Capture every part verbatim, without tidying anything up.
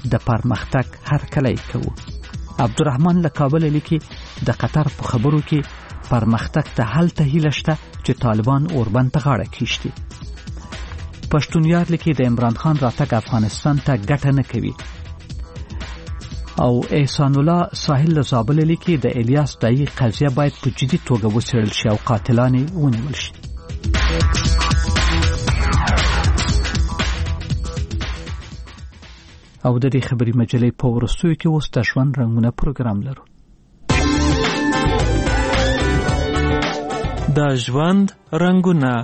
د پرمختګ هرکلی کوو. عبدالرحمن له کابل لیکي د قطر په خبرو کې پرمختګ ته هلته هیله شته چې طالبان اوربند ته غاړه کیږدي. پښتونیار لیکي د عمران خان راتګ افغانستان ته ګټه نه کوي. او احسان الله ساحل له زابل لیکي د الیاس دایی قضیه باید په جدي توګه وڅېړل شي او قاتلان یې ونیول شي. او د دې خبري مجلې په ورستیو کې اوس د ژوند رنګونه پروګرام لرو. د ژوند رنګونه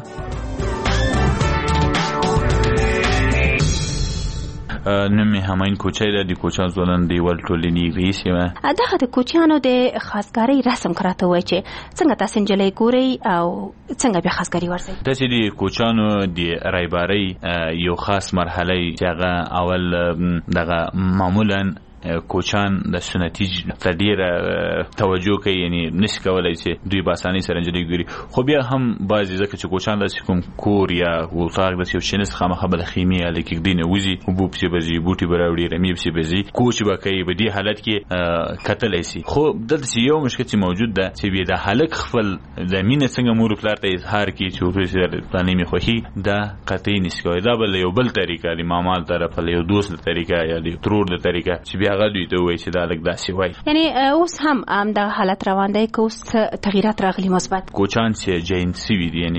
نمی همین کوچه ده دی کوچه زولن دی ول ټولنی ویسی و دغه د کوچیانو د خاصګاری رسم کراته وای چې څنګه تاسو نجلې ګوري او څنګه به خاصګاری ورسي. د چې دی کوچانو دی رایباری یو خاص مرحله چې هغه اول دغه معمولا کوچان د سنتي تدیر توجه کوي، یعنی نش کولای چې دوی باسانی سره انجلې ګوري. خو بیا هم بعضی ځکه چې کوچان د کوم کور یا وطاق د یو شنس خامخه بل خیمه لیکي دینه وزي حبوب چې بزي بوټي براوړي رمي چې بزي کوچ به کوي. په دې حالت کې قتل شي. خو دلته یو مشکل چې موجود ده چې به د هلک خپل زمينه څنګه مور پلار ته اظهار کوي چې ورسره پلانې می خوخي دا قطعي نشي. دا بل یو بل طریقه دی مامال طرف له یو دوست طریقه یا د ترور د طریقه چې هغه دوی ته وایي چې دا لګ داسې وایي. یعنی اوس هم ام د حالت روان دی که اوس تغیرات راغلي مثبت کوچان چې جنسي وي، یعنی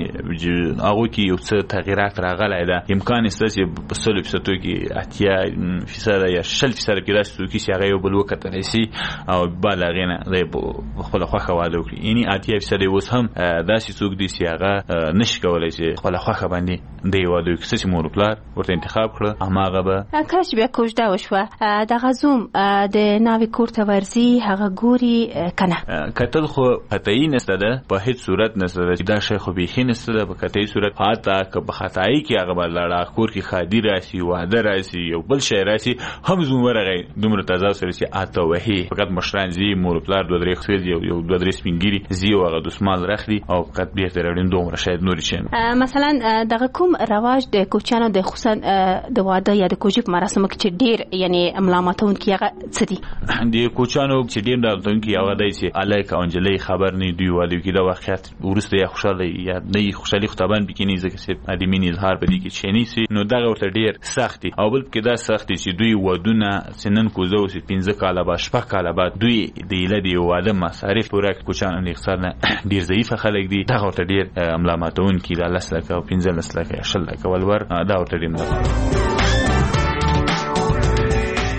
هغه کې یو څه تغیرات راغلی ده. امکان شته چې په سلو فیصدو کې اتیا فیصد یا شل فیصد کې داسې کې چې هغه یو بل وکړي شي او بالغ نه دی خپل خوخه واده وکړي. یعنی اتیا فیصد اوس هم داسې څوک دي چې هغه نشي کولای چې خپل خوخه باندې دی واده وکړي چې مور پلار ورته انتخاب کړ. هغه به کله چې بیا کوژده وشوه د غزوم د ناوی کورته ورزي هغه ګوري کنه کتل خو قطعی نسته ده، په هیڅ صورت نسته ده دا شی خو به نسته ده. په قطعی صورت حتی که په خدای کې هغه بل لړا کور کې خادي راشي واده راشي یو بل شی راشي هم زموږه دومره تازه سره چې اته وهي فقط مشران زی مور پلار دوه درې خپل یو یو دوه درې سپینګری زی او هغه د اسمال رخدي او فقط به تر اړین دومره شاید نور شي. مثلا دغه کوم رواج د کوچانو د خصوصا د واده یا د کوجب مراسمو کې ډیر یعنی املاماتون کې هغه سدي دی کوچانو چې ډیر دالتون کې هغه دی چې الک انجلې خبر نه دی والي کې دا واقعیت ورسته یا خوشاله یا نه خوشالي خطابان بکینی ځکه چې ادمین اظهار به دي کې چینی سي نو دغه ورته ډیر سختي او بل کې دا سختي چې دوی ودونه سنن کوزو چې پنځه کاله با شپږ کاله بعد دوی د ایله واده مصارف پوره کوچانو نه اقتصاد نه ډیر ضعیف خلک دي. دغه ورته ډیر املاماتون کې د لسلکه او پنځه لسلکه شل کول ور دا ورته ډیر